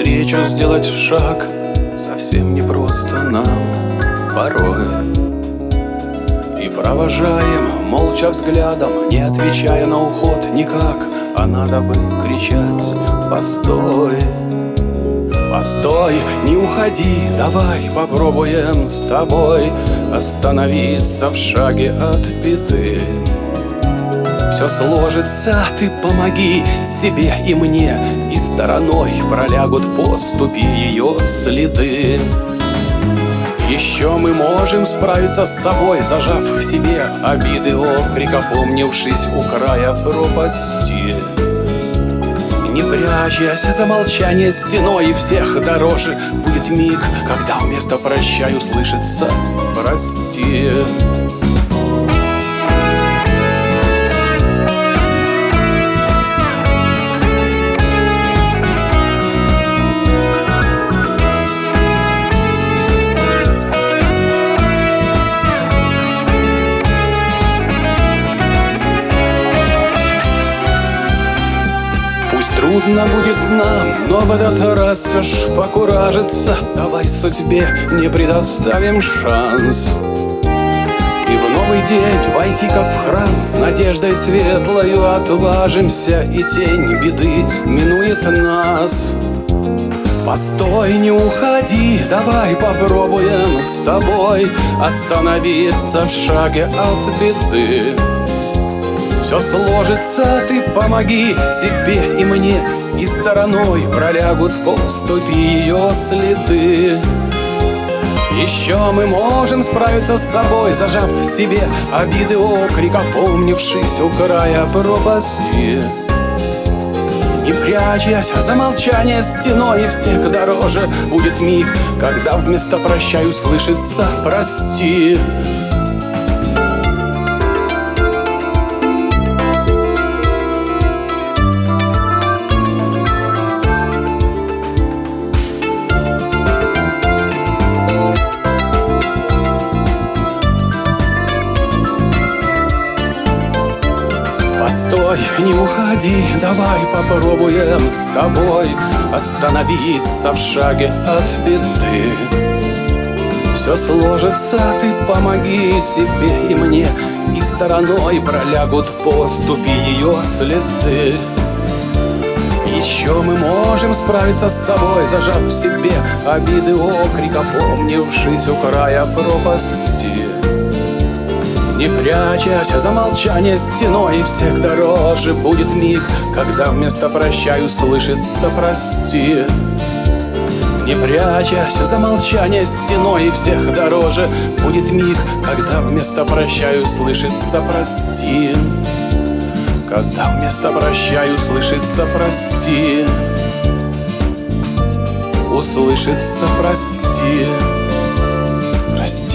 навстречу сделать шаг совсем непросто нам порой. И провожаем молча взглядом, не отвечая на уход никак, а надо бы кричать: постой, постой, не уходи, давай попробуем с тобой остановиться в шаге от беды. Все сложится, ты помоги себе и мне, и стороной пролягут по ступи ее следы. Еще мы можем справиться с собой, зажав в себе обиды, окрик, опомнившись у края пропасти. Не прячась за молчание стеной, и всех дороже будет миг, когда вместо «прощай» услышится «прости». Трудно будет нам, но в этот раз все ж покуражиться. Давай судьбе не предоставим шанс и в новый день войти как в храм, с надеждой светлою отважимся, и тень беды минует нас. Постой, не уходи, давай попробуем с тобой остановиться в шаге от беды. Все сложится, ты помоги себе и мне, и стороной пролягут по ступи ее следы. Еще мы можем справиться с собой, зажав в себе обиды, окрик, опомнившись у края пропасти. Не прячась за молчание стеной, и всех дороже будет миг, когда вместо «прощай» услышится «прости». Постой, не уходи, давай попробуем с тобой остановиться в шаге от беды. Все сложится, ты помоги себе и мне, и стороной пролягут по ступи ее следы. Еще мы можем справиться с собой, зажав в себе обиды, окрик, опомнившись у края пропасти. Не прячась за молчание стеной, и всех дороже будет миг, когда вместо «прощай» услышится «прости». Не прячась за молчание стеной, и всех дороже будет миг, когда вместо «прощай» услышится «прости». Когда вместо «прощай» услышится «прости». Услышится «прости». Прости.